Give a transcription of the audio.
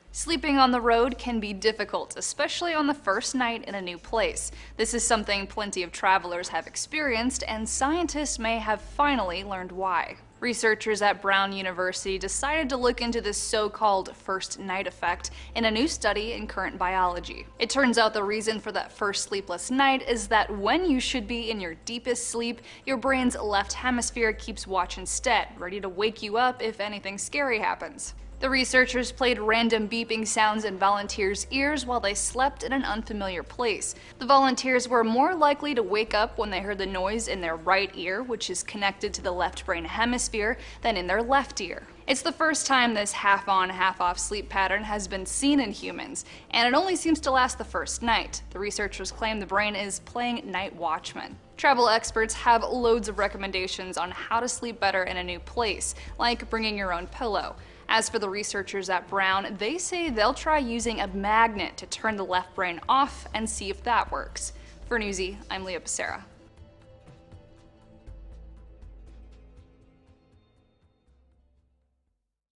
Sleeping on the road can be difficult, especially on the first night in a new place. This is something plenty of travelers have experienced, and scientists may have finally learned why. Researchers at Brown University decided to look into this so-called first night effect in a new study in Current Biology. It turns out the reason for that first sleepless night is that when you should be in your deepest sleep, your brain's left hemisphere keeps watch instead, ready to wake you up if anything scary happens. The researchers played random beeping sounds in volunteers' ears while they slept in an unfamiliar place. The volunteers were more likely to wake up when they heard the noise in their right ear, which is connected to the left brain hemisphere, than in their left ear. It's the first time this half-on, half-off sleep pattern has been seen in humans, and it only seems to last the first night. The researchers claim the brain is playing night watchman. Travel experts have loads of recommendations on how to sleep better in a new place, like bringing your own pillow. As for the researchers at Brown, they say they'll try using a magnet to turn the left brain off and see if that works. For Newsy, I'm Leah Becerra.